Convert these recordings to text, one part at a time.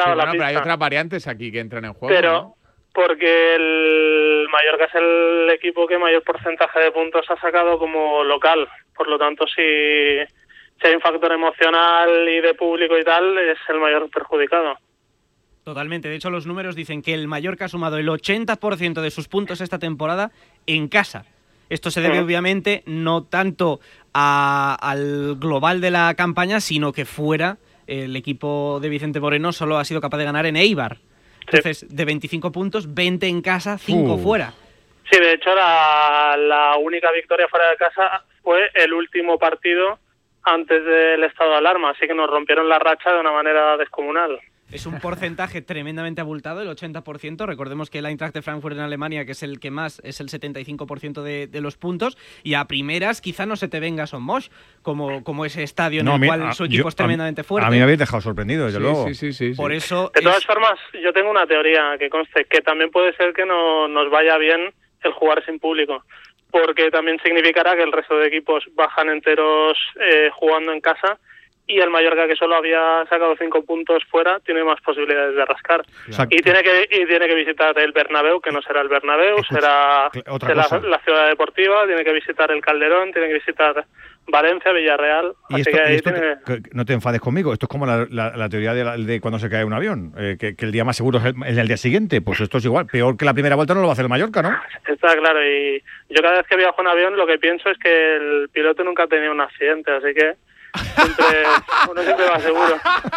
dado la pista. Pero hay otras variantes aquí que entran en juego, Pero ¿no? porque el Mallorca es el equipo que mayor porcentaje de puntos ha sacado como local. Por lo tanto, si hay un factor emocional y de público y tal, es el mayor perjudicado. Totalmente. De hecho, los números dicen que el Mallorca ha sumado el 80% de sus puntos esta temporada en casa. Esto se debe, obviamente, no tanto al global de la campaña, sino que fuera el equipo de Vicente Moreno solo ha sido capaz de ganar en Eibar. Entonces, de 25 puntos, 20 en casa, 5 fuera. Sí, de hecho, la única victoria fuera de casa fue el último partido antes del estado de alarma, así que nos rompieron la racha de una manera descomunal. Es un porcentaje tremendamente abultado, el 80%. Recordemos que el Eintracht de Frankfurt en Alemania, que es el que más, es el 75% de los puntos. Y a primeras quizá no se te venga Son Moix, como ese estadio en el cual su equipo es tremendamente fuerte. A mí me habéis dejado sorprendido, desde luego. Sí. Por eso de todas formas, yo tengo una teoría que conste, que también puede ser que no nos vaya bien el jugar sin público, porque también significará que el resto de equipos bajan enteros jugando en casa, y el Mallorca, que solo había sacado 5 puntos fuera, tiene más posibilidades de rascar. Claro. Y tiene que visitar el Bernabéu, que no será el Bernabéu, será la ciudad deportiva, tiene que visitar el Calderón, tiene que visitar Valencia, Villarreal. No te enfades conmigo, esto es como la teoría de cuando se cae un avión, que el día más seguro es el día siguiente. Pues esto es igual, peor que la primera vuelta no lo va a hacer el Mallorca, ¿no? Está claro, y yo cada vez que viajo en avión lo que pienso es que el piloto nunca ha tenido un accidente, así que uno siempre va seguro.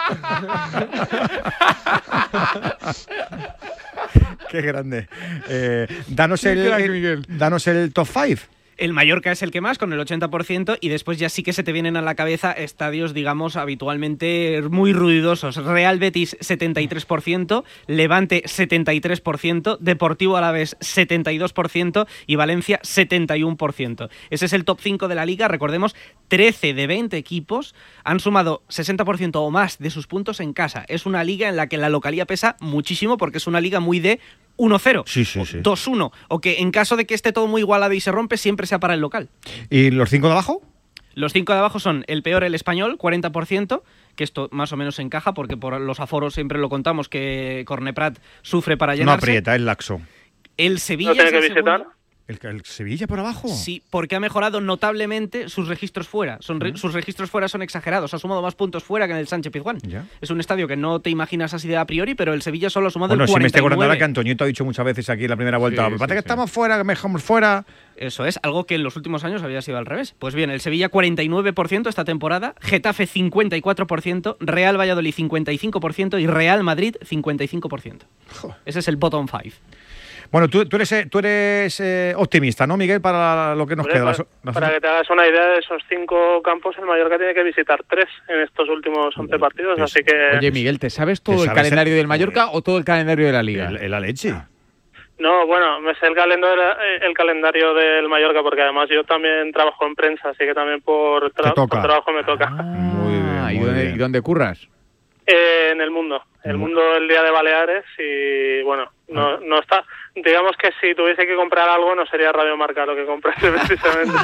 Qué grande. Danos el top 5. El Mallorca es el que más, con el 80%, y después ya sí que se te vienen a la cabeza estadios, digamos, habitualmente muy ruidosos. Real Betis, 73%, Levante, 73%, Deportivo Alavés, 72%, y Valencia, 71%. Ese es el top 5 de la Liga. Recordemos, 13 de 20 equipos han sumado 60% o más de sus puntos en casa. Es una liga en la que la localía pesa muchísimo, porque es una liga muy de 1-0, sí. 2-1, o que en caso de que esté todo muy igualado y se rompe, siempre sea para el local. ¿Y los 5 de abajo? Los 5 de abajo son el peor, el Español, 40%, que esto más o menos encaja, porque por los aforos siempre lo contamos, que Corneprat sufre para llenarse. No aprieta, es laxo. El Sevilla ¿No tiene es el que visitar? segundo. ¿El Sevilla por abajo? Sí, porque ha mejorado notablemente sus registros fuera. Sus registros fuera son exagerados. Ha sumado más puntos fuera que en el Sánchez Pizjuán. Es un estadio que no te imaginas así de a priori, pero el Sevilla solo ha sumado el 49. Bueno, si me estoy acordando ahora que Antoñito ha dicho muchas veces aquí en la primera vuelta, me parece que estamos fuera, que mejor fuera. Eso es, algo que en los últimos años había sido al revés. Pues bien, el Sevilla 49% esta temporada, Getafe 54%, Real Valladolid 55% y Real Madrid 55%. Ese es el bottom 5. Bueno, tú eres optimista, ¿no, Miguel, para lo que nos queda? Para que te hagas una idea de esos 5 campos, el Mallorca tiene que visitar 3 en estos últimos 11 partidos, así que... Oye, Miguel, ¿te sabes todo el calendario del Mallorca o todo el calendario de la Liga? La leche. No, bueno, me sé el calendario del Mallorca, porque además yo también trabajo en prensa, así que también por trabajo me toca. Muy bien. ¿Y dónde curras? En El Mundo. El Mundo el día de Baleares, y bueno, no está... Digamos que si tuviese que comprar algo no sería Radio Marca lo que comprase precisamente.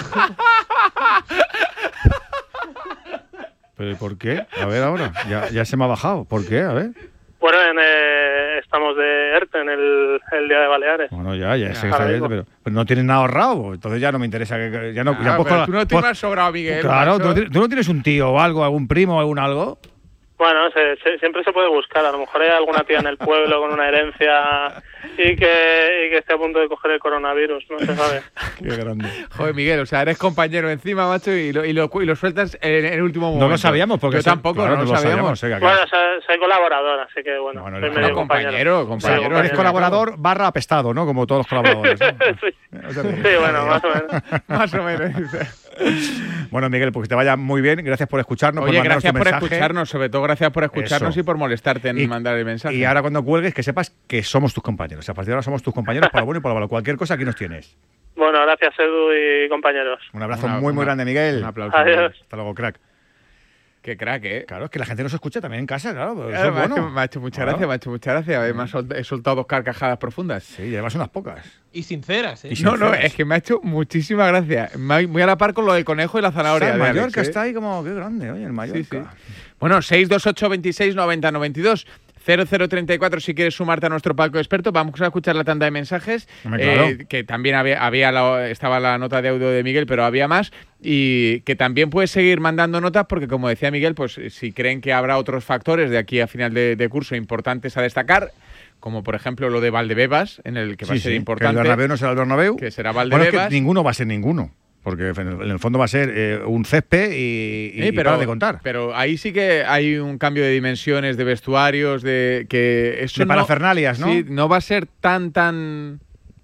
¿Pero por qué? A ver ahora, ya se me ha bajado. ¿Por qué? A ver. Bueno, estamos de ERTE en el día de Baleares. Bueno, ya sé que está bien, pero no tienes nada ahorrado, entonces ya no me interesa. Tú no tienes sobrado, Miguel. Claro, ¿tú no tienes un tío o algo, algún primo o algún algo? Bueno, siempre se puede buscar. A lo mejor hay alguna tía en el pueblo con una herencia y que esté a punto de coger el coronavirus, no se sabe. Qué grande. Joder, Miguel, o sea, eres compañero encima, macho, y lo sueltas en el último momento. No lo sabíamos, porque yo tampoco, no lo sabíamos. Bueno, soy colaborador, así que bueno, soy medio compañero. Compañero. Eres colaborador / apestado, ¿no? Como todos los colaboradores, ¿no? Sí, bueno, más o menos. Más o menos. Bueno, Miguel, pues que te vaya muy bien. Gracias por escucharnos. Oye, gracias por escucharnos, sobre todo gracias por escucharnos y por molestarte en mandar el mensaje. Y ahora cuando cuelgues, que sepas que somos tus compañeros. A partir de ahora somos tus compañeros para lo bueno y para lo malo. Cualquier cosa, aquí nos tienes. Bueno, gracias, Edu y compañeros. Un abrazo muy grande, Miguel. Un aplauso. Adiós. Hasta luego, crack. Qué crack, ¿eh? Claro, es que la gente nos escucha también en casa, claro. Me ha hecho mucha gracia. He soltado 2 carcajadas profundas. Sí, y además unas pocas. Y sinceras, ¿eh? No, es que me ha hecho muchísima gracia. Muy a la par con lo del conejo y la zanahoria. O sea, el Mallorca está ahí como, qué grande, oye, el Mallorca. Sí. Bueno, 628 26 90 92. 0034 si quieres sumarte a nuestro palco experto. Vamos a escuchar la tanda de mensajes, Claro. que también estaba la nota de audio de Miguel, pero había más, y que también puedes seguir mandando notas porque, como decía Miguel, pues si creen que habrá otros factores de aquí a final de curso importantes a destacar, como por ejemplo lo de Valdebebas, en el que va a ser importante. Que el Bernabéu no será el Bernabéu. Que será Valdebebas. Bueno, es que ninguno va a ser ninguno. Porque en el fondo va a ser un césped y para de contar. Pero ahí sí que hay un cambio de dimensiones, de vestuarios, de parafernalias, ¿no? Sí, no va a ser tan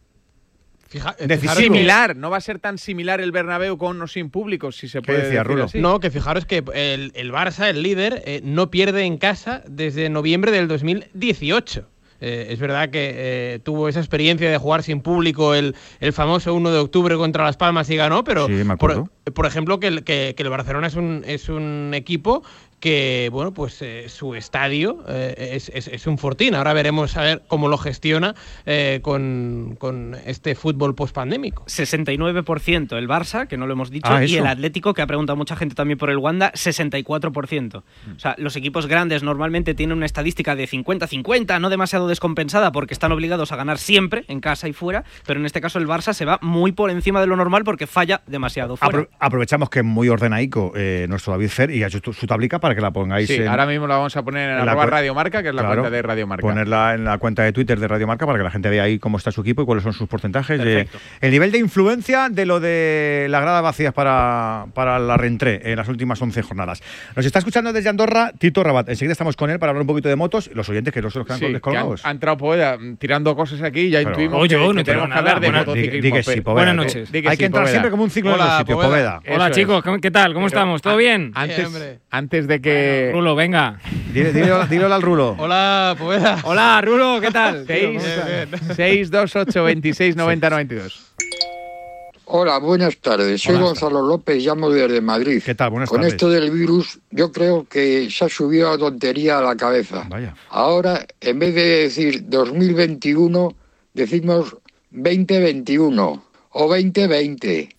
similar, no va a ser tan similar el Bernabéu con o sin público, si se puede decir Rulo? así. No, que fijaros que el Barça, el líder, no pierde en casa desde noviembre del 2018. Es verdad que tuvo esa experiencia de jugar sin público el famoso 1 de octubre contra Las Palmas y ganó, pero sí, me acuerdo. por ejemplo que el Barcelona es un equipo que, bueno, pues su estadio es un fortín. Ahora veremos a ver cómo lo gestiona con este fútbol post-pandémico. 69% el Barça, que no lo hemos dicho, y eso. el Atlético, que ha preguntado mucha gente también por el Wanda, 64%. O sea, los equipos grandes normalmente tienen una estadística de 50-50, no demasiado descompensada, porque están obligados a ganar siempre, en casa y fuera, pero en este caso el Barça se va muy por encima de lo normal porque falla demasiado fuera. Aprovechamos que es muy ordenaico nuestro David Fer y ha hecho su tablica para que la pongáis. Sí, ahora mismo la vamos a poner en @Radio Marca, que es la cuenta de Radio Marca. Ponerla en la cuenta de Twitter de Radio Marca para que la gente vea ahí cómo está su equipo y cuáles son sus porcentajes. El nivel de influencia de lo de las gradas vacías para la reentré en las últimas 11 jornadas. Nos está escuchando desde Andorra Tito Rabat. Enseguida estamos con él para hablar un poquito de motos. Los oyentes que no se los quedan descolgados. Ha entrado Poveda tirando cosas aquí y ya intuimos que tenemos que hablar de motociclismo. Buenas noches. Hay que entrar siempre como un ciclo en los sitios, Poveda. Hola chicos, ¿qué tal? ¿Cómo estamos? ¿Todo bien? Antes de que... Rulo, venga. Dilo al Rulo. Hola, Poveda. Hola, Rulo, ¿qué tal? 628 26 90 92. Hola, buenas tardes. Soy Gonzalo López, llamo desde Madrid. ¿Qué tal? Buenas Con tardes. esto del virus, yo creo que se ha subido la tontería a la cabeza. Vaya. Ahora, en vez de decir 2021, decimos 2021 o 2020.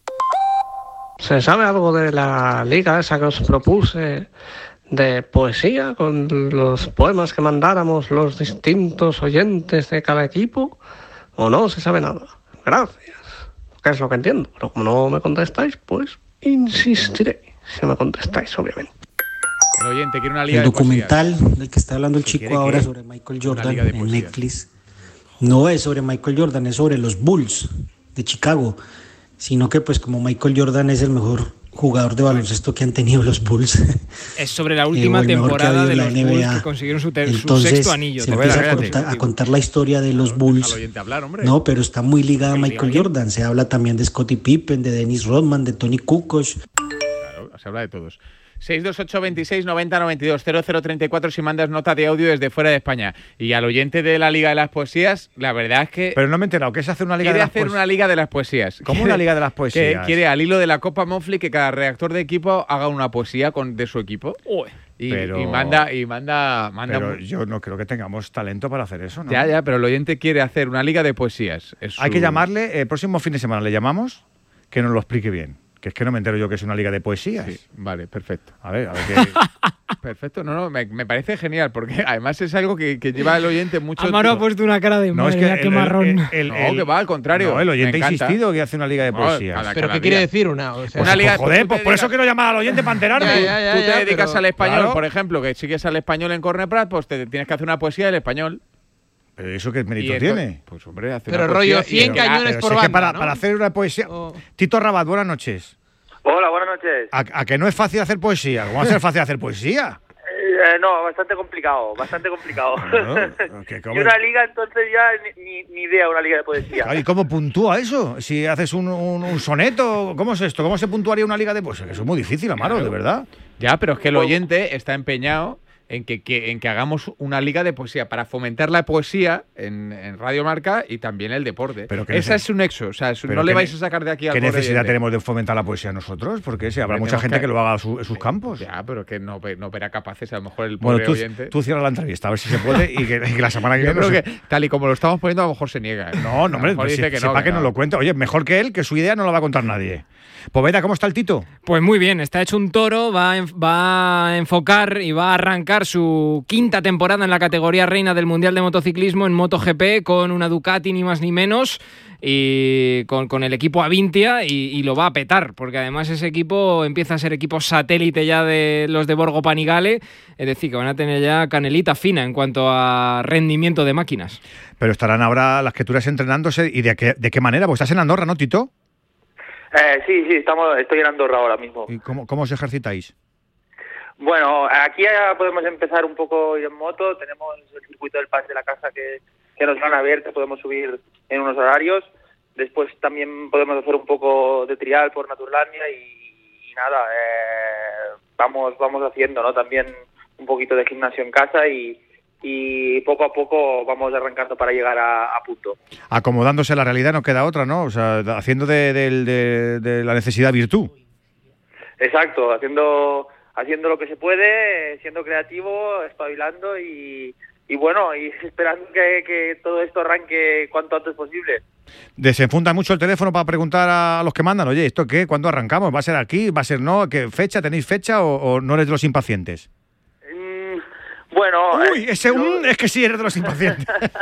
¿Se sabe algo de la liga esa que os propuse de poesía con los poemas que mandáramos los distintos oyentes de cada equipo? ¿O no se sabe nada? Gracias. Que es lo que entiendo. Pero como no me contestáis, pues insistiré. Si me contestáis, obviamente. El oyente quiere una liga el de documental del que está hablando el chico ahora sobre Michael Jordan en Netflix no es sobre Michael Jordan, es sobre los Bulls de Chicago, sino que pues como Michael Jordan es el mejor jugador de baloncesto que han tenido los Bulls. Es sobre la última temporada de los Bulls que consiguieron su sexto anillo. Se empieza a contar la historia de los Bulls. No, pero está muy ligada a Michael Jordan. Se habla también de Scottie Pippen, de Dennis Rodman, de Tony Kukoc. Claro, se habla de todos. 628 26 90 92 0034 si mandas nota de audio desde fuera de España. Y al oyente de la Liga de las Poesías, la verdad es que... Pero no me he enterado, ¿qué es hacer una Liga de las Poesías? Quiere hacer una Liga de las Poesías. ¿Cómo una Liga de las Poesías? Que quiere, al hilo de la Copa Monfli, que cada redactor de equipo haga una poesía de su equipo. Y manda... Pero yo no creo que tengamos talento para hacer eso, ¿no? Ya, pero el oyente quiere hacer una Liga de Poesías. Hay que llamarle, el próximo fin de semana le llamamos, que nos lo explique bien. Que es que no me entero yo que es una liga de poesías. Sí, vale, perfecto. A ver qué... Perfecto, me parece genial, porque además es algo que lleva el oyente mucho tiempo. Amaro ha puesto una cara de madre mía, qué marrón. No, que va, al contrario. No, el oyente ha insistido que hace una liga de poesías. ¿Pero qué quiere decir una? O sea, una liga, joder, pues por eso quiero llamar al oyente para enterarme. Tú te dedicas al español, claro. Por ejemplo, que sigues al español en Corneprat, pues te tienes que hacer una poesía del español. ¿Pero eso qué mérito tiene? Pues hombre, hacer pero una rollo poesía 100 cañones por banda, para hacer una poesía... Tito Rabat, buenas noches. Hola, buenas noches. ¿A que no es fácil hacer poesía? ¿Cómo va a ser fácil hacer poesía? No, bastante complicado. ¿Cómo? Y una liga, entonces ya ni idea, una liga de poesía. ¿Y cómo puntúa eso? Si haces un soneto, ¿cómo es esto? ¿Cómo se puntuaría una liga de poesía? Eso es muy difícil, Amaro, de verdad. Ya, pero es que el oyente está empeñado en que hagamos una liga de poesía para fomentar la poesía en Radio Marca y también el deporte. Pero que esa es un nexo, o sea, no le vais a sacar de aquí al ¿Qué necesidad oyente? tenemos de fomentar la poesía nosotros? Porque si habrá mucha gente que lo haga en sus campos. Ya, pero que no verá capaces, a lo mejor el pobre oyente. Tú cierra la entrevista, a ver si se puede y que la semana que viene... Yo creo que tal y como lo estamos poniendo, a lo mejor se niega. No, hombre, dice que sepa que nos lo cuente. Oye, mejor que él, que su idea no la va a contar nadie. Poveda, ¿cómo está el Tito? Pues muy bien, está hecho un toro, va a enfocar y va a arrancar empezar su quinta temporada en la categoría reina del Mundial de Motociclismo en MotoGP con una Ducati ni más ni menos y con el equipo Avintia y lo va a petar, porque además ese equipo empieza a ser equipo satélite ya de los de Borgo Panigale, es decir, que van a tener ya canelita fina en cuanto a rendimiento de máquinas. Pero estarán ahora las criaturas entrenándose, ¿y de qué manera? Pues estás en Andorra, ¿no, Tito? Sí, estoy en Andorra ahora mismo. ¿Y cómo os ejercitáis? Bueno, aquí ya podemos empezar un poco en moto. Tenemos el circuito del Pas de la Casa que nos van a ver, que podemos subir en unos horarios. Después también podemos hacer un poco de trial por Naturlandia y nada, vamos haciendo, ¿no? También un poquito de gimnasio en casa y poco a poco vamos arrancando para llegar a punto. Acomodándose a la realidad, no queda otra, ¿no? O sea, haciendo de la necesidad virtud. Exacto, haciendo lo que se puede, siendo creativo, espabilando y bueno, y esperando que todo esto arranque cuanto antes posible. ¿Desenfunda mucho el teléfono para preguntar a los que mandan? Oye, ¿esto qué? ¿Cuándo arrancamos? ¿Va a ser aquí? ¿Va a ser no? ¿Qué fecha? ¿Tenéis fecha o no eres de los impacientes? Bueno... Uy, es que sí eres de los impacientes.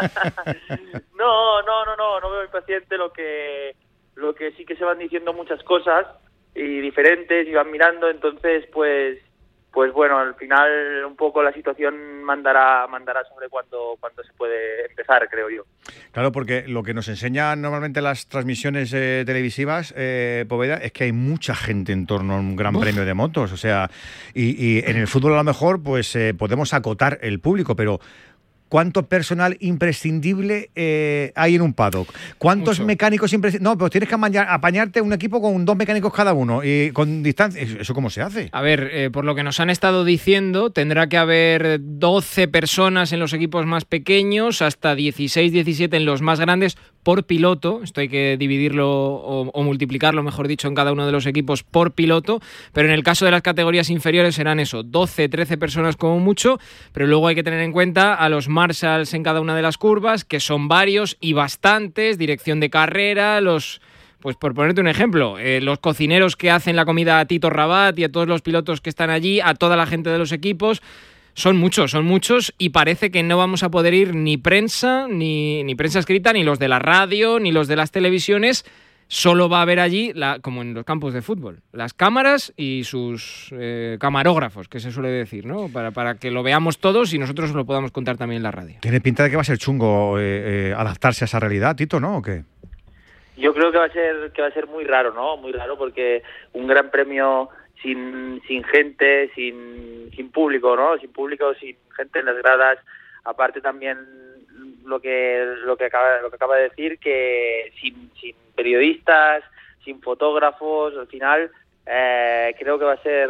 No veo impaciente. Lo que sí que se van diciendo muchas cosas y diferentes y van mirando, entonces pues bueno, al final un poco la situación mandará sobre cuándo se puede empezar, creo yo. Claro, porque lo que nos enseñan normalmente las transmisiones televisivas, Poveda, es que hay mucha gente en torno a un gran premio de motos, o sea, y en el fútbol a lo mejor pues podemos acotar el público, pero ¿cuánto personal imprescindible hay en un paddock? ¿Cuántos mecánicos imprescindibles? No, pero tienes que apañarte un equipo con 2 mecánicos cada uno y con distancia. ¿Eso cómo se hace? A ver, por lo que nos han estado diciendo, tendrá que haber 12 personas en los equipos más pequeños, hasta 16, 17 en los más grandes, por piloto. Esto hay que dividirlo o multiplicarlo, mejor dicho, en cada uno de los equipos por piloto. Pero en el caso de las categorías inferiores serán eso, 12, 13 personas como mucho. Pero luego hay que tener en cuenta a los marshals en cada una de las curvas, que son varios y bastantes, dirección de carrera, pues por ponerte un ejemplo, los cocineros que hacen la comida a Tito Rabat y a todos los pilotos que están allí, a toda la gente de los equipos. Son muchos y parece que no vamos a poder ir ni prensa, ni prensa escrita, ni los de la radio, ni los de las televisiones. Solo va a haber allí, como en los campos de fútbol, las cámaras y sus camarógrafos, que se suele decir, ¿no? Para que lo veamos todos y nosotros lo podamos contar también en la radio. Tiene pinta de que va a ser chungo adaptarse a esa realidad, Tito, ¿no? ¿O qué? Yo creo que va a ser muy raro, ¿no? Muy raro, porque un gran premio sin gente, sin público, ¿no? Sin público, sin gente en las gradas. Aparte también lo que acaba de decir, que sin periodistas, sin fotógrafos, al final creo que va a ser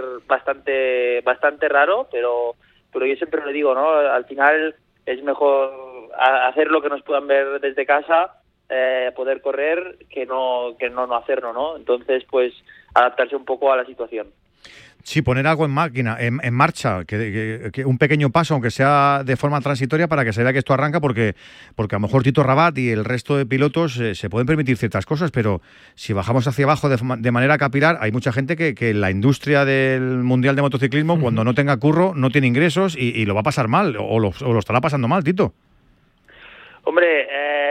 bastante raro, pero yo siempre lo digo, ¿no? Al final es mejor hacer lo que nos puedan ver desde casa, poder correr que no hacerlo, ¿no? Entonces, pues adaptarse un poco a la situación. Sí, poner algo en marcha, que un pequeño paso, aunque sea de forma transitoria, para que se vea que esto arranca, porque a lo mejor Tito Rabat y el resto de pilotos se pueden permitir ciertas cosas, pero si bajamos hacia abajo de manera capilar, hay mucha gente que la industria del Mundial de Motociclismo, cuando no tenga curro, no tiene ingresos y lo va a pasar mal, o lo estará pasando mal, Tito. Hombre,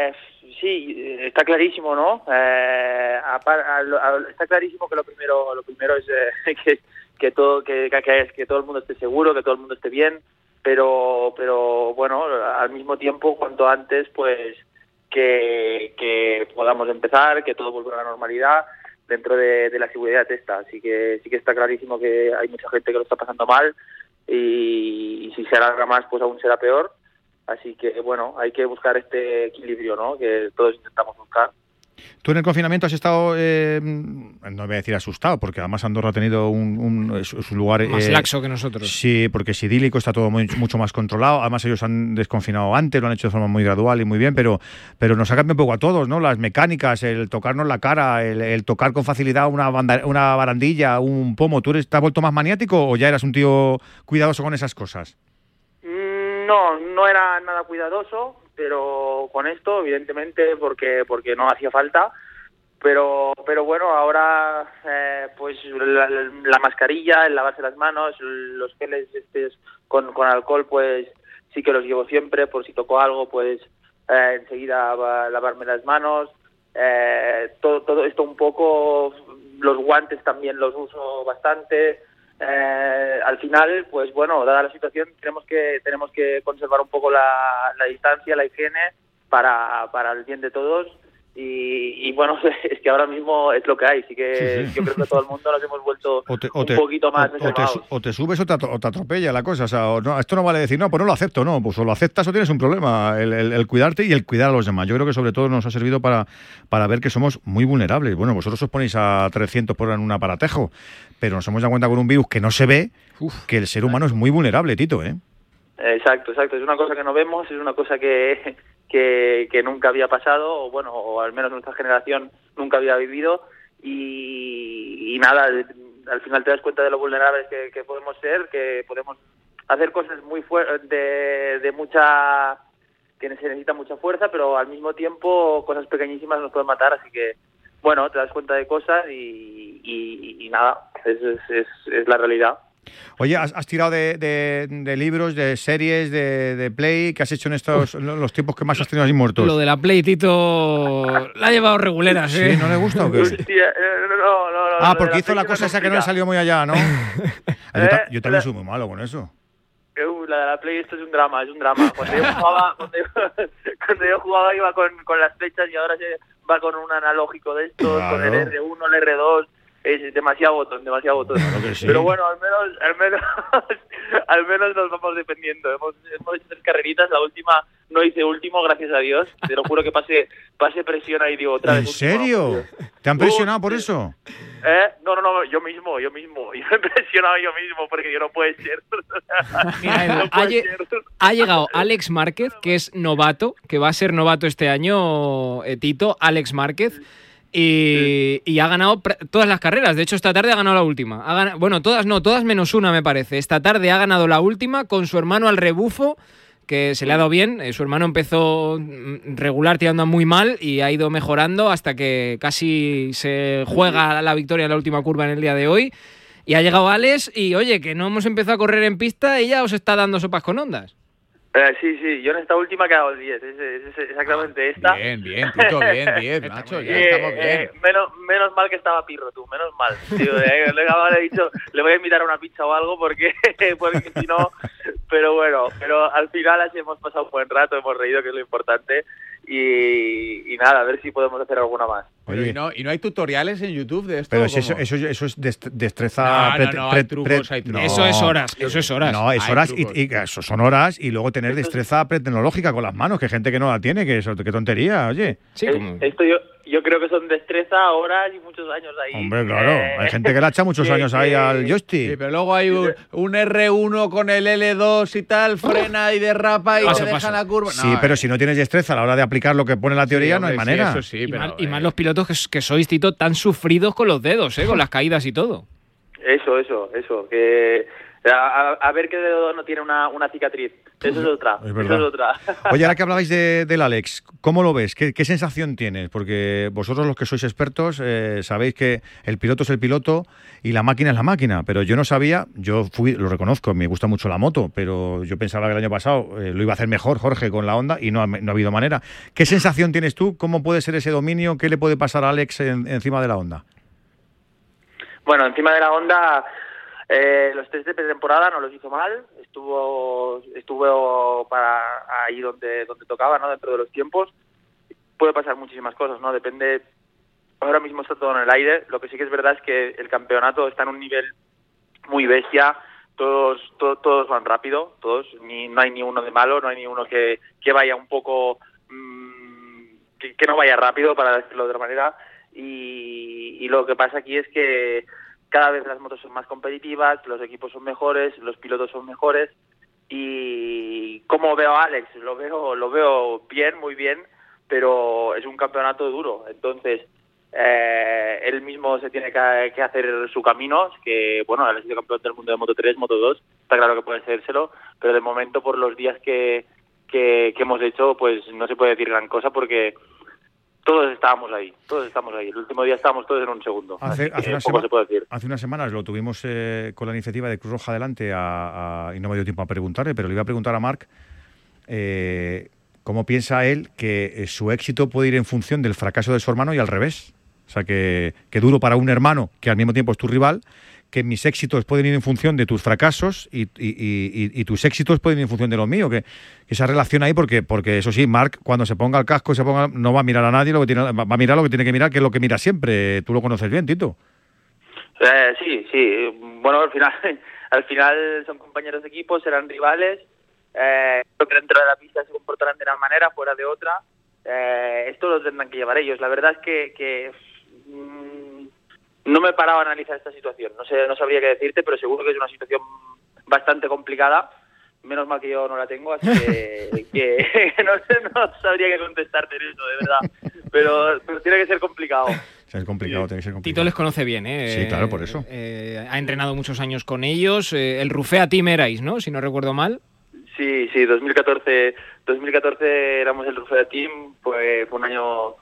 sí, está clarísimo, ¿no? Está clarísimo que lo primero es que todo el mundo esté seguro, que todo el mundo esté bien, pero bueno, al mismo tiempo, cuanto antes, pues que podamos empezar, que todo vuelva a la normalidad dentro de la seguridad esta. Así que sí que está clarísimo que hay mucha gente que lo está pasando mal y si se alarga más, pues aún será peor. Así que, bueno, hay que buscar este equilibrio, ¿no? Que todos intentamos buscar. Tú en el confinamiento has estado, no voy a decir asustado, porque además Andorra ha tenido un lugar... más laxo que nosotros. Sí, porque es idílico, está todo mucho más controlado. Además ellos han desconfinado antes, lo han hecho de forma muy gradual y muy bien, pero nos ha cambiado un poco a todos, ¿no? Las mecánicas, el tocarnos la cara, el tocar con facilidad una barandilla, un pomo. ¿Tú te has vuelto más maniático o ya eras un tío cuidadoso con esas cosas? No era nada cuidadoso, pero con esto, evidentemente, porque no hacía falta, Pero bueno, ahora pues la mascarilla, el lavarse las manos, los geles con alcohol, pues sí que los llevo siempre, por si toco algo, pues enseguida lavarme las manos, todo esto un poco, los guantes también los uso bastante. Al final, pues bueno, dada la situación, tenemos que conservar un poco la distancia, la higiene para el bien de todos. Y bueno, es que ahora mismo es lo que hay, sí que yo creo que todo el mundo nos hemos vuelto un poquito más reservados. O te subes o te atropella la cosa, o sea, no, esto no vale decir, no, pues no lo acepto, no, pues o lo aceptas o tienes un problema, el cuidarte y el cuidar a los demás. Yo creo que sobre todo nos ha servido para ver que somos muy vulnerables. Bueno, vosotros os ponéis a 300 por hora en un aparatejo, pero nos hemos dado cuenta con un virus que no se ve, que el ser humano es muy vulnerable, Tito, ¿eh? Exacto, es una cosa que no vemos, es una cosa que nunca había pasado, o bueno, o al menos nuestra generación nunca había vivido, y nada, al final te das cuenta de lo vulnerables que podemos ser, que podemos hacer cosas muy de mucha, que se necesita mucha fuerza, pero al mismo tiempo cosas pequeñísimas nos pueden matar, así que bueno, te das cuenta de cosas y nada, es la realidad. Oye, ¿has tirado de libros, de series, de Play? ¿Qué has hecho en los tiempos que más has tenido ahí muertos? Lo de la Play, Tito, la ha llevado reguleras, ¿eh? ¿Sí? ¿No le gusta o qué? No, porque hizo la cosa esa que no le salió muy allá, ¿no? Yo también soy muy malo con eso. La de la Play, esto es un drama. Cuando yo jugaba iba con las flechas y ahora se va con un analógico de estos, claro. Con el R1, el R2... Es demasiado botón. Claro que sí. Pero bueno, al menos nos vamos defendiendo. Hemos hecho 3 carreritas, la última no hice último, gracias a Dios. Te lo juro que pasé presión ahí, digo, otra vez. ¿En serio? ¿Te han presionado por eso? No, yo mismo. Yo me he presionado yo mismo porque yo no puede ser. Mira, ha llegado Alex Márquez, que es novato, que va a ser novato este año, Tito, Alex Márquez. Y ha ganado todas las carreras. De hecho, esta tarde ha ganado la última. Todas menos una, me parece. Esta tarde ha ganado la última con su hermano al rebufo, que se le ha dado bien. Su hermano empezó regular, tirando muy mal, y ha ido mejorando hasta que casi se juega la victoria en la última curva en el día de hoy. Y ha llegado Alex y, oye, que no hemos empezado a correr en pista y ya os está dando sopas con ondas. Sí, yo en esta última he quedado 10, es exactamente esta. Bien, Tito, bien, 10, macho, ya estamos bien. Menos mal que estaba Pirro, tú, menos mal. Tío, le he dicho, le voy a invitar a una pizza o algo porque si no... Pero al final así hemos pasado un buen rato, hemos reído, que es lo importante, y nada, a ver si podemos hacer alguna más. Oye, ¿y no hay tutoriales en YouTube de esto? Pero si eso es destreza... No, hay trucos, hay trucos. Eso es horas. No, es horas y eso son horas, y luego tener destreza tecnológica con las manos, que hay gente que no la tiene, qué tontería, oye. Sí, esto yo creo que son destreza, horas y muchos años ahí. Hombre, claro, hay gente que le echa muchos años ahí al joystick. Sí, pero luego hay un R1 con el L2 y tal, frena y derrapa y te deja la curva. Sí, pero si no tienes destreza a la hora de aplicar lo que pone la teoría, no hay manera. Eso sí, y más los pilotos que sois, Tito, tan sufridos con los dedos, con las caídas y todo. Eso, que a ver qué dedo no tiene una cicatriz. Eso es otra. Oye, ahora que hablabais del Alex, ¿cómo lo ves? ¿Qué sensación tienes? Porque vosotros, los que sois expertos, sabéis que el piloto es el piloto y la máquina es la máquina, pero yo no sabía, lo reconozco, me gusta mucho la moto, pero yo pensaba que el año pasado lo iba a hacer mejor Jorge con la Honda y no ha habido manera. ¿Qué sensación tienes tú? ¿Cómo puede ser ese dominio? ¿Qué le puede pasar a Alex encima de la Honda? Bueno, encima de la Honda... los test de pretemporada no los hizo mal, estuvo para ahí donde tocaba, ¿no? Dentro de los tiempos. Puede pasar muchísimas cosas, ¿no? Depende. Ahora mismo está todo en el aire. Lo que sí que es verdad es que el campeonato está en un nivel muy bestia. Todos van rápido, todos. No hay ni uno de malo, no hay ni uno que vaya un poco que no vaya rápido, para decirlo de otra manera. Y lo que pasa aquí es que cada vez las motos son más competitivas, los equipos son mejores, los pilotos son mejores. Y como veo a Alex, lo veo bien, muy bien, pero es un campeonato duro. Entonces, él mismo se tiene que hacer su camino, que bueno, él ha sido campeón del mundo de Moto3, Moto2, está claro que puede hacérselo, pero de momento por los días que hemos hecho, pues no se puede decir gran cosa, porque todos estábamos ahí. El último día estábamos todos en un segundo. Hace unas semanas lo tuvimos con la iniciativa de Cruz Roja adelante y no me dio tiempo a preguntarle, pero le iba a preguntar a Marc cómo piensa él que su éxito puede ir en función del fracaso de su hermano y al revés. O sea, que duro para un hermano que al mismo tiempo es tu rival, que mis éxitos pueden ir en función de tus fracasos y tus éxitos pueden ir en función de los míos, que esa relación ahí, porque eso sí, Marc, cuando se ponga el casco, no va a mirar a nadie, va a mirar lo que tiene que mirar, que es lo que mira siempre. Tú lo conoces bien, Tito. Sí. Bueno, al final son compañeros de equipo, serán rivales. Creo que dentro de la pista se comportarán de una manera, fuera de otra. Esto lo tendrán que llevar ellos. La verdad es que no me he parado a analizar esta situación. No sabría qué decirte, pero seguro que es una situación bastante complicada. Menos mal que yo no la tengo, así que no sabría qué contestarte en eso, de verdad. Pero tiene que ser complicado. Tiene que ser complicado. Tito les conoce bien, ¿eh? Sí, claro, por eso. Ha entrenado muchos años con ellos. El Rufea Team erais, ¿no? Si no recuerdo mal. Sí, 2014 éramos el Rufea Team, fue un año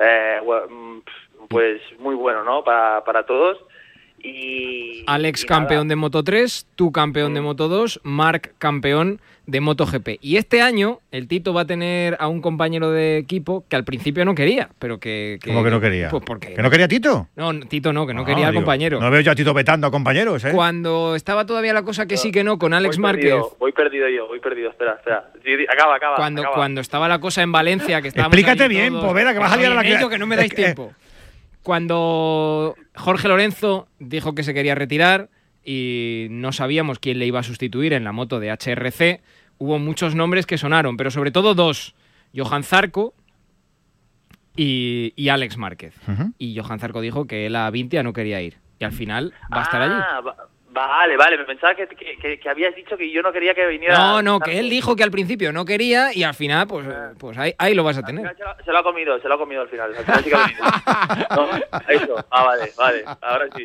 pues muy bueno, ¿no? Para todos. Alex campeón de Moto 3, tú campeón de Moto 2, Marc campeón de MotoGP. Y este año el Tito va a tener a un compañero de equipo que al principio no quería, pero que ¿Cómo que no quería? Pues porque ¿Que no quería Tito? No, Tito no, que no quería al compañero. No veo yo a Tito vetando a compañeros, ¿eh? Cuando estaba todavía la cosa que sí que no con Alex Márquez. Voy perdido, espera. Acaba. Cuando estaba la cosa en Valencia, que estábamos. Explícate bien, Poveda, que vas a liar a la que no me dais tiempo. Cuando Jorge Lorenzo dijo que se quería retirar y no sabíamos quién le iba a sustituir en la moto de HRC, hubo muchos nombres que sonaron, pero sobre todo dos, Johan Zarco y Alex Márquez. Y Johan Zarco dijo que él a Vintia no quería ir y al final va a estar allí. Vale, me pensaba que habías dicho que yo no quería que viniera. No, que él dijo que al principio no quería y al final, pues ahí lo vas a tener. Se lo ha comido al final. Al final sí que ha venido. ¿No? Eso. Vale, ahora sí.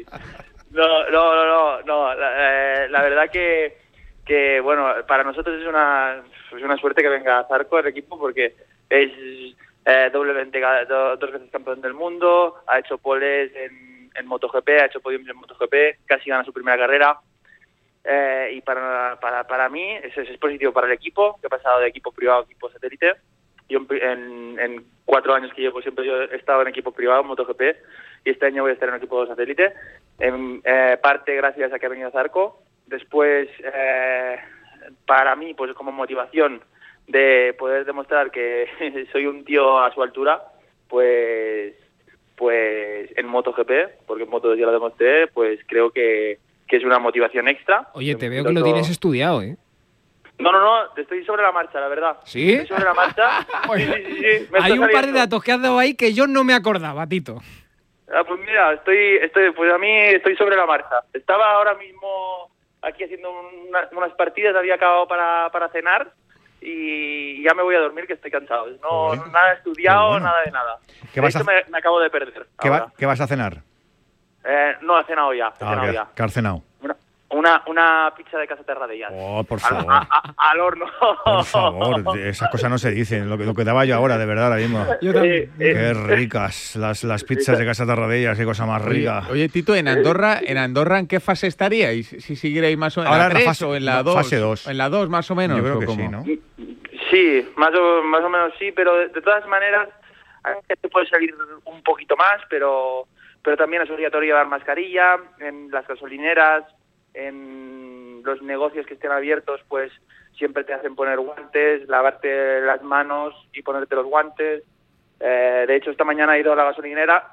No. La verdad que bueno, para nosotros es una suerte que venga Zarco al equipo porque es dos veces campeón del mundo, ha hecho poles en MotoGP, ha hecho podiums en MotoGP, casi gana su primera carrera, y para mí es positivo para el equipo, que he pasado de equipo privado a equipo satélite. Yo en 4 años que llevo siempre he estado en equipo privado en MotoGP y este año voy a estar en equipo satélite, parte gracias a que ha venido Zarco. Después, para mí, pues como motivación de poder demostrar que soy un tío a su altura, pues en MotoGP, porque en Moto2 ya lo demostré, pues creo que es una motivación extra. Oye, te veo que lo tienes estudiado, ¿eh? No, estoy sobre la marcha, la verdad. ¿Sí? Estoy sobre la marcha. Sí. Hay un par de datos que has dado ahí que yo no me acordaba, Tito. Pues mira, pues a mí estoy sobre la marcha. Estaba ahora mismo aquí haciendo unas partidas, había acabado para cenar y ya me voy a dormir, que estoy cansado. No, nada estudiado, bueno. Nada de nada. Me acabo de perder. ¿Qué vas a cenar? No, he cenado ya. ¿Qué has cenado? Una pizza de Casa Terradellas. Oh, por favor. Al horno. Por favor, esas cosas no se dicen. Lo que daba yo ahora, de verdad, ahora mismo. Qué ricas las pizzas de Casa Terradellas, qué cosa más rica. Oye, Tito, ¿en Andorra ¿en qué fase estaríais? Si siguierais más o menos ahora en la 3 o en la 2. Fase 2. En la 2 más o menos. Yo creo que sí, ¿no? Sí, más o menos sí, pero de todas maneras te puede salir un poquito más, pero también es obligatorio llevar mascarilla en las gasolineras. En los negocios que estén abiertos, pues siempre te hacen poner guantes, lavarte las manos y ponerte los guantes. De hecho, esta mañana he ido a la gasolinera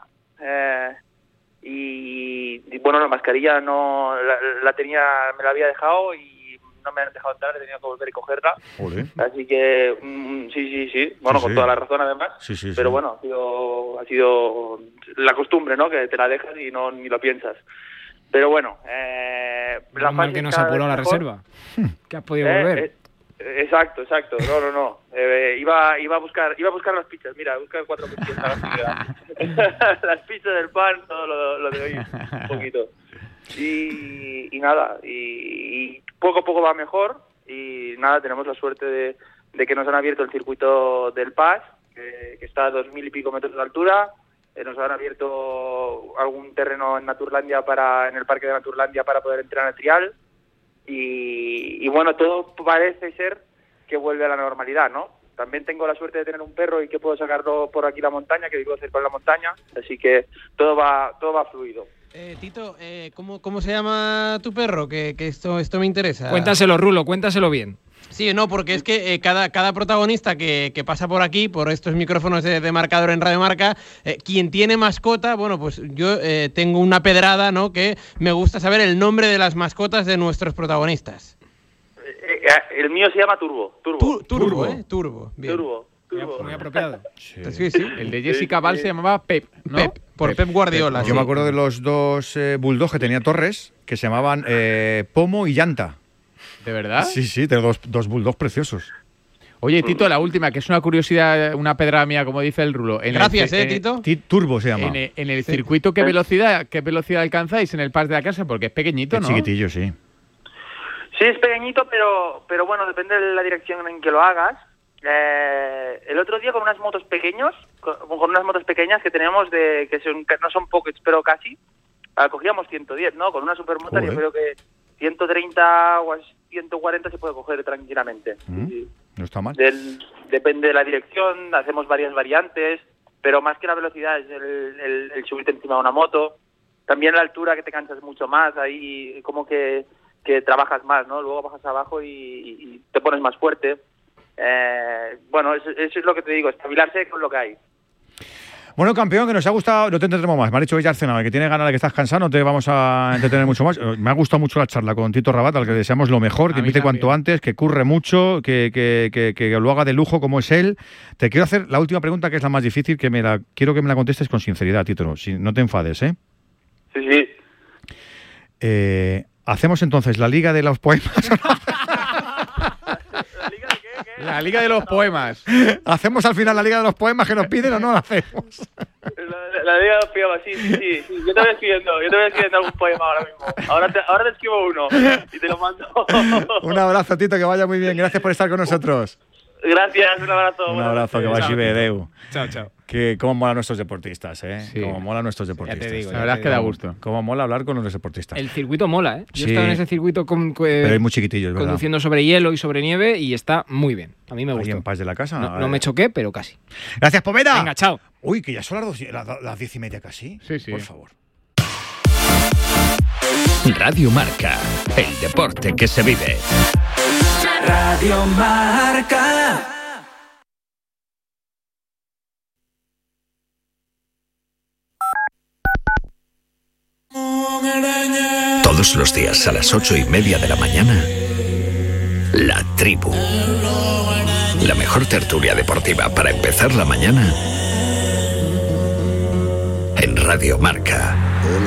y bueno, la mascarilla no la tenía, me la había dejado y no me han dejado entrar, he tenido que volver y cogerla. Olé. Así que sí. Bueno, con toda la razón además. Sí. Pero bueno, ha sido la costumbre, ¿no? Que te la dejas y ni lo piensas. Pero bueno, la mal que no se apuró la reserva. Que has podido volver. Exacto. No. Iba a buscar las pizzas. Mira, buscar 4 pizzas. Las pizzas del pan, todo lo de hoy, un poquito. Y nada, y poco a poco va mejor. Y nada, tenemos la suerte de que nos han abierto el circuito del PAS que está a 2.000 y pico metros de altura. Nos han abierto algún terreno en en el parque de Naturlandia para poder entrenar el trial. Y bueno, todo parece ser que vuelve a la normalidad, ¿no? También tengo la suerte de tener un perro y que puedo sacarlo por aquí la montaña, que vivo cerca de la montaña, así que todo va fluido. Tito, ¿cómo se llama tu perro? Que esto me interesa. Cuéntaselo, Rulo, cuéntaselo bien. Sí, no, porque es que cada protagonista que pasa por aquí, por estos micrófonos de Marcador en Radio Marca, quien tiene mascota, bueno, pues yo tengo una pedrada, ¿no? Que me gusta saber el nombre de las mascotas de nuestros protagonistas. El mío se llama Turbo. Turbo. Bien. Turbo. Muy apropiado. Sí. El de Jessica Val se llamaba Pep, ¿no? Pep Guardiola. Yo me acuerdo de los dos bulldogs que tenía Torres, que se llamaban Pomo y Llanta. ¿De verdad? Sí, tengo dos bulldogs preciosos. Oye, Tito, la última, que es una curiosidad, una pedrada mía, como dice el Rulo. Gracias, Tito. Turbo se llama. En el circuito, ¿qué velocidad alcanzáis en el Parc de la Casa? Porque es pequeñito, ¿no? Es chiquitillo, sí. Sí, es pequeñito, pero bueno, depende de la dirección en que lo hagas. El otro día con unas motos pequeñas que teníamos que no son pockets, pero casi, cogíamos 110, ¿no? Con una supermoto yo creo que 130 o 140 se puede coger tranquilamente. Sí. No está mal. Depende de la dirección, hacemos varias variantes, pero más que la velocidad es el subirte encima de una moto. También la altura, que te cansas mucho más, ahí como que trabajas más, ¿no? Luego bajas abajo y te pones más fuerte. Bueno, eso es lo que te digo, estabilarse con lo que hay. Bueno, campeón, que nos ha gustado, no te entretemos más. Me ha dicho que ya has cenado, que tienes ganas de que estás cansado, no te vamos a entretener mucho más. Me ha gustado mucho la charla con Tito Rabat, al que deseamos lo mejor, que empiece cuanto antes, que curre mucho, que lo haga de lujo como es él. Te quiero hacer la última pregunta, que es la más difícil, quiero que me la contestes con sinceridad, Tito, no te enfades, ¿eh? Sí. ¿Hacemos entonces la Liga de los Poemas? La Liga de los Poemas. ¿Hacemos al final la Liga de los Poemas que nos piden o no la hacemos? La Liga de los Poemas, sí. Yo te voy escribiendo algún poema ahora mismo. Ahora te escribo uno y te lo mando. Un abrazo, Tito, que vaya muy bien. Gracias por estar con nosotros. Gracias, un abrazo. Un abrazo, que vaya bien, Deu. Chao. Que cómo molan nuestros deportistas, ¿eh? Sí. Cómo molan nuestros deportistas. Ya te digo, la verdad es que da gusto. Cómo mola hablar con los deportistas. El circuito mola, ¿eh? Yo he Sí. estado en ese circuito pero es muy chiquitillo, es verdad. conduciendo sobre hielo y sobre nieve y está muy bien. A mí me Ahí gustó. en Paz de la Casa. No me choqué, pero casi. Gracias, Poveda. Venga, chao. Uy, que ya son las 10:30 casi. Sí. Por favor. Radio Marca, el deporte que se vive. Radio Marca. Todos los días a las 8:30 de la mañana, La Tribu. La mejor tertulia deportiva para empezar la mañana en Radio Marca.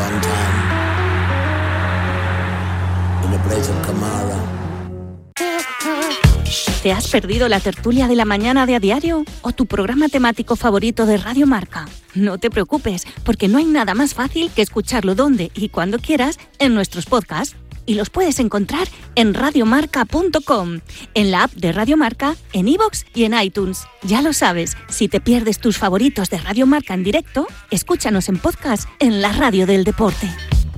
¿Te has perdido la tertulia de la mañana de A Diario o tu programa temático favorito de Radio Marca? No te preocupes, porque no hay nada más fácil que escucharlo donde y cuando quieras en nuestros podcasts. Y los puedes encontrar en radiomarca.com, en la app de Radio Marca, en iVoox y en iTunes. Ya lo sabes, si te pierdes tus favoritos de Radio Marca en directo, escúchanos en podcast en la radio del deporte.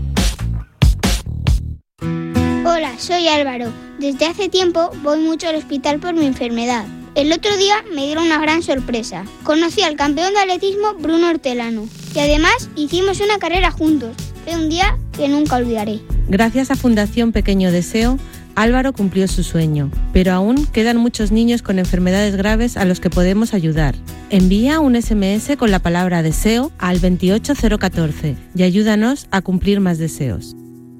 Hola, soy Álvaro. Desde hace tiempo voy mucho al hospital por mi enfermedad. El otro día me dieron una gran sorpresa. Conocí al campeón de atletismo Bruno Hortelano y además hicimos una carrera juntos. Fue un día que nunca olvidaré. Gracias a Fundación Pequeño Deseo, Álvaro cumplió su sueño, pero aún quedan muchos niños con enfermedades graves a los que podemos ayudar. Envía un SMS con la palabra deseo al 28014 y ayúdanos a cumplir más deseos.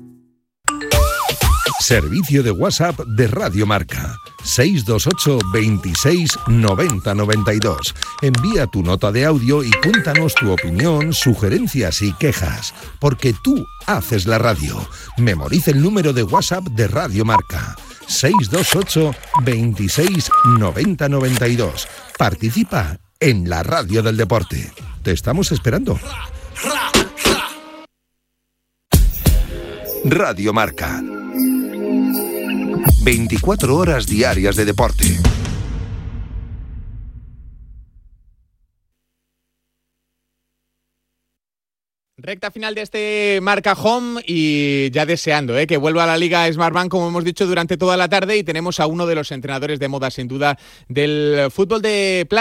Servicio de WhatsApp de Radio Marca. 628 26 90 92. Envía tu nota de audio y cuéntanos tu opinión, sugerencias y quejas, porque tú haces la radio. Memoriza el número de WhatsApp de Radio Marca. 628 26 90 92. Participa en la radio del deporte. Te estamos esperando. Radio Marca. 24 horas diarias de deporte. Recta final de este Marca Home y ya deseando que vuelva a la Liga Smartbank, como hemos dicho, durante toda la tarde, y tenemos a uno de los entrenadores de moda, sin duda, del fútbol de playa.